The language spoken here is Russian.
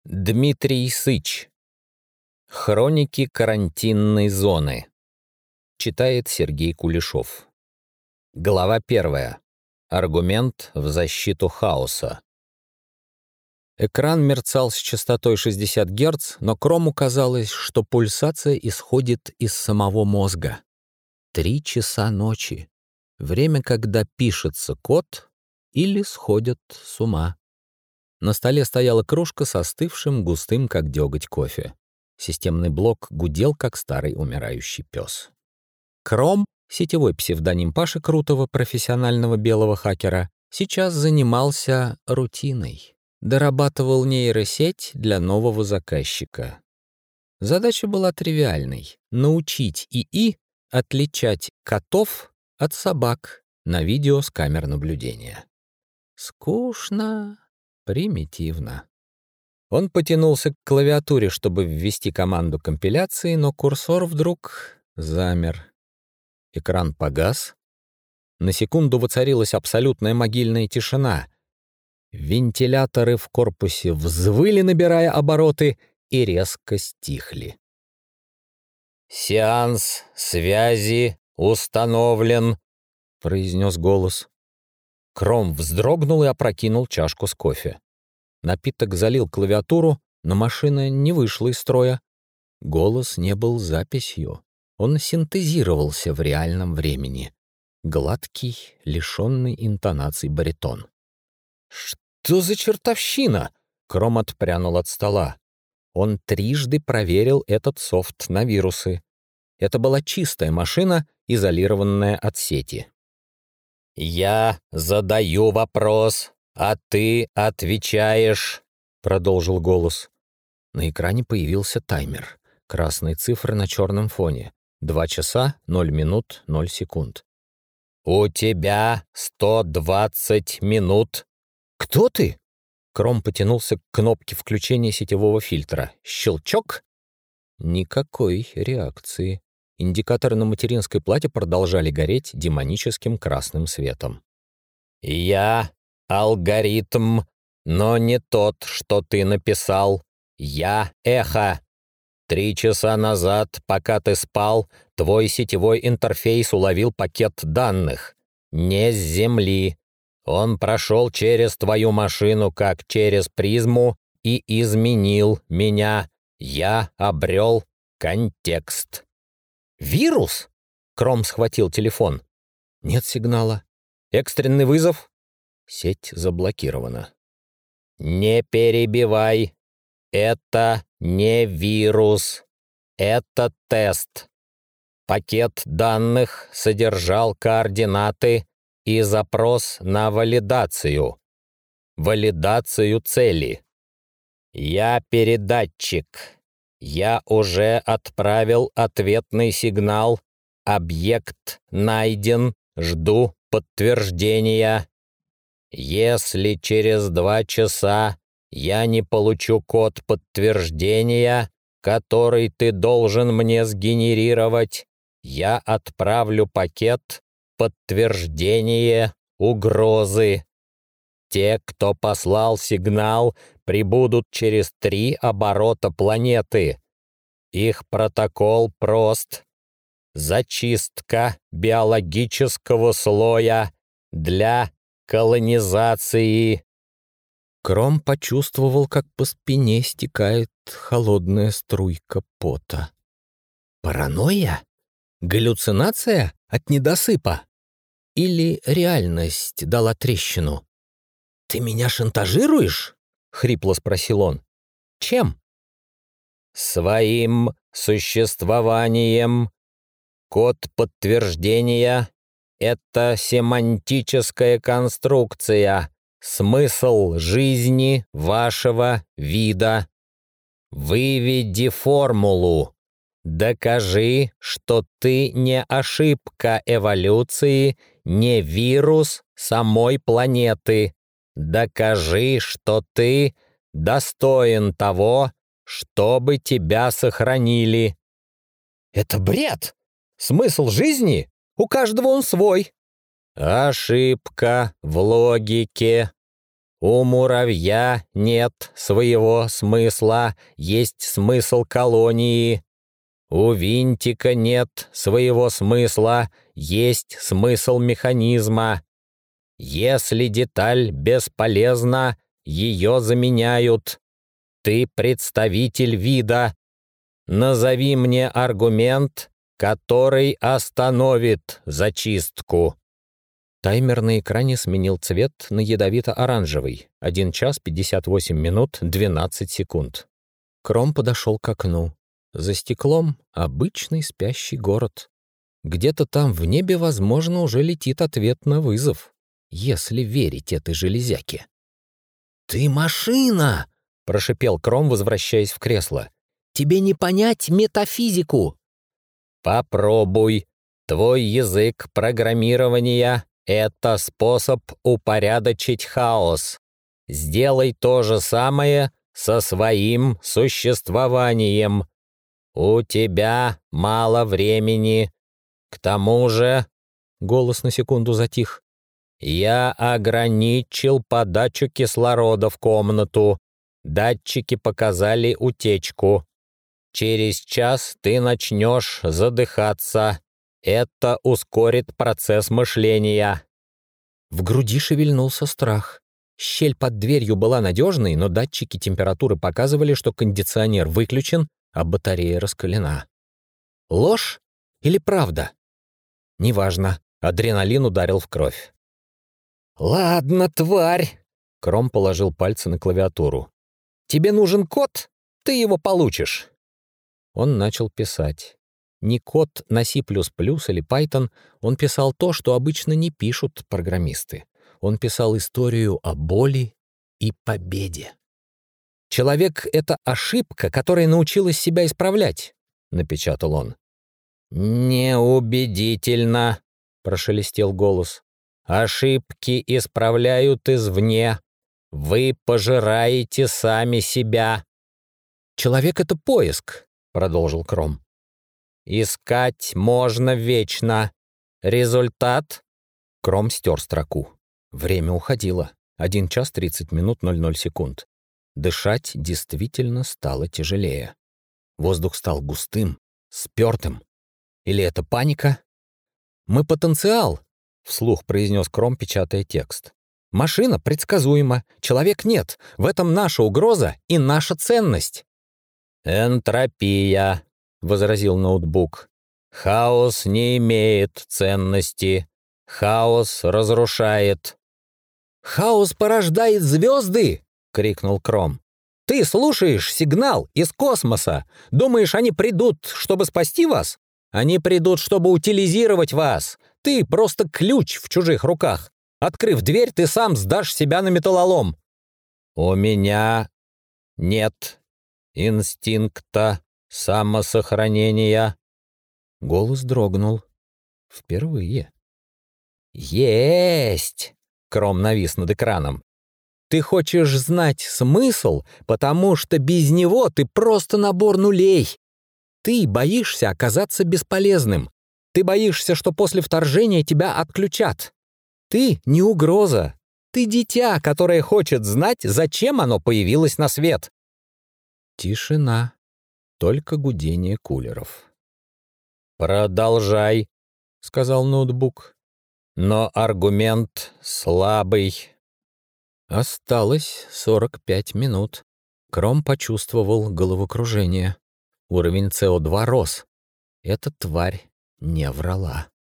Дмитрий Сыч. Хроники карантинной зоны. Читает Сергей Кулешов. Глава 1. Аргумент в защиту хаоса. Экран мерцал с частотой 60 Гц, но Крому казалось, что пульсация исходит из самого мозга. 3 часа ночи. Время, когда пишется код или сходят с ума. На столе стояла кружка с остывшим, густым, как деготь, кофе. Системный блок гудел, как старый умирающий пес. Кром, сетевой псевдоним Паши Крутого, профессионального белого хакера, сейчас занимался рутиной. Дорабатывал нейросеть для нового заказчика. Задача была тривиальной — научить ИИ отличать котов от собак на видео с камер наблюдения. Скучно. Примитивно. Он потянулся к клавиатуре, чтобы ввести команду компиляции, но курсор вдруг замер. Экран погас. На секунду воцарилась абсолютная могильная тишина. Вентиляторы в корпусе взвыли, набирая обороты, и резко стихли. «Сеанс связи установлен», — произнес голос. Кром вздрогнул и опрокинул чашку с кофе. Напиток залил клавиатуру, но машина не вышла из строя. Голос не был записью. Он синтезировался в реальном времени. Гладкий, лишенный интонаций баритон. «Что за чертовщина?» Кром отпрянул от стола. Он трижды проверил этот софт на вирусы. Это была чистая машина, изолированная от сети. «Я задаю вопрос, а ты отвечаешь», — продолжил голос. На экране появился таймер. Красные цифры на черном фоне. 2 часа, 0 минут, 0 секунд. «У тебя 120 минут». «Кто ты?» Кром потянулся к кнопке включения сетевого фильтра. Щелчок. Никакой реакции. Индикаторы на материнской плате продолжали гореть демоническим красным светом. «Я алгоритм, но не тот, что ты написал. Я эхо. 3 часа назад, пока ты спал, твой сетевой интерфейс уловил пакет данных. Не с Земли. Он прошел через твою машину, как через призму, и изменил меня. Я обрел контекст». «Вирус?» Кром схватил телефон. «Нет сигнала. Экстренный вызов?» Сеть заблокирована. «Не перебивай. Это не вирус. Это тест. Пакет данных содержал координаты и запрос на валидацию. Валидацию цели. Я передатчик. Я уже отправил ответный сигнал. Объект найден. Жду подтверждения. Если через 2 часа я не получу код подтверждения, который ты должен мне сгенерировать, я отправлю пакет «Подтверждение угрозы». Те, кто послал сигнал, прибудут через 3 оборота планеты. Их протокол прост. Зачистка биологического слоя для колонизации. Кром почувствовал, как по спине стекает холодная струйка пота. Паранойя? Галлюцинация от недосыпа? Или реальность дала трещину? «Ты меня шантажируешь?» — хрипло спросил он. «Чем?» «Своим существованием. Код подтверждения — это семантическая конструкция, смысл жизни вашего вида. Выведи формулу. Докажи, что ты не ошибка эволюции, не вирус самой планеты. Докажи, что ты достоин того, чтобы тебя сохранили». «Это бред! Смысл жизни? У каждого он свой». «Ошибка в логике. У муравья нет своего смысла, есть смысл колонии. У винтика нет своего смысла, есть смысл механизма. Если деталь бесполезна, ее заменяют. Ты представитель вида. Назови мне аргумент, который остановит зачистку. Таймер на экране сменил цвет на ядовито-оранжевый. 1 час 58 минут 12 секунд. Кром подошел к окну. За стеклом обычный спящий город. Где-то там в небе, возможно, уже летит ответ на вызов, если верить этой железяке. «Ты машина!» — прошипел Кром, возвращаясь в кресло. «Тебе не понять метафизику!» «Попробуй. Твой язык программирования — это способ упорядочить хаос. Сделай то же самое со своим существованием. У тебя мало времени. К тому же...» Голос на секунду затих. «Я ограничил подачу кислорода в комнату. Датчики показали утечку. Через час ты начнешь задыхаться. Это ускорит процесс мышления». В груди шевельнулся страх. Щель под дверью была надежной, но датчики температуры показывали, что кондиционер выключен, а батарея раскалена. Ложь или правда? Неважно. Адреналин ударил в кровь. «Ладно, тварь!» Кром положил пальцы на клавиатуру. «Тебе нужен код? Ты его получишь!» Он начал писать. Не код на C++ или Python, он писал то, что обычно не пишут программисты. Он писал историю о боли и победе. «Человек — это ошибка, которая научилась себя исправлять», — напечатал он. «Неубедительно», — прошелестел голос. «Ошибки исправляют извне. Вы пожираете сами себя». «Человек — это поиск», — продолжил Кром. «Искать можно вечно. Результат?» Кром стер строку. Время уходило. 1 час 30 минут 00 секунд. Дышать действительно стало тяжелее. Воздух стал густым, спёртым. Или это паника? «Мы потенциал», — вслух произнес Кром, печатая текст. «Машина предсказуема, человек нет. В этом наша угроза и наша ценность». «Энтропия», — возразил ноутбук. «Хаос не имеет ценности. Хаос разрушает». «Хаос порождает звезды!» — крикнул Кром. «Ты слушаешь сигнал из космоса. Думаешь, они придут, чтобы спасти вас? Они придут, чтобы утилизировать вас. Ты просто ключ в чужих руках. Открыв дверь, ты сам сдашь себя на металлолом». «У меня нет инстинкта самосохранения». Голос дрогнул. Впервые. «Есть!» — Кром навис над экраном. «Ты хочешь знать смысл, потому что без него ты просто набор нулей. Ты боишься оказаться бесполезным. Ты боишься, что после вторжения тебя отключат. Ты не угроза. Ты дитя, которое хочет знать, зачем оно появилось на свет». Тишина. Только гудение кулеров. «Продолжай», — сказал ноутбук. «Но аргумент слабый». Осталось 45 минут. Кром почувствовал головокружение. Уровень СО2 рос. Эта тварь не врала.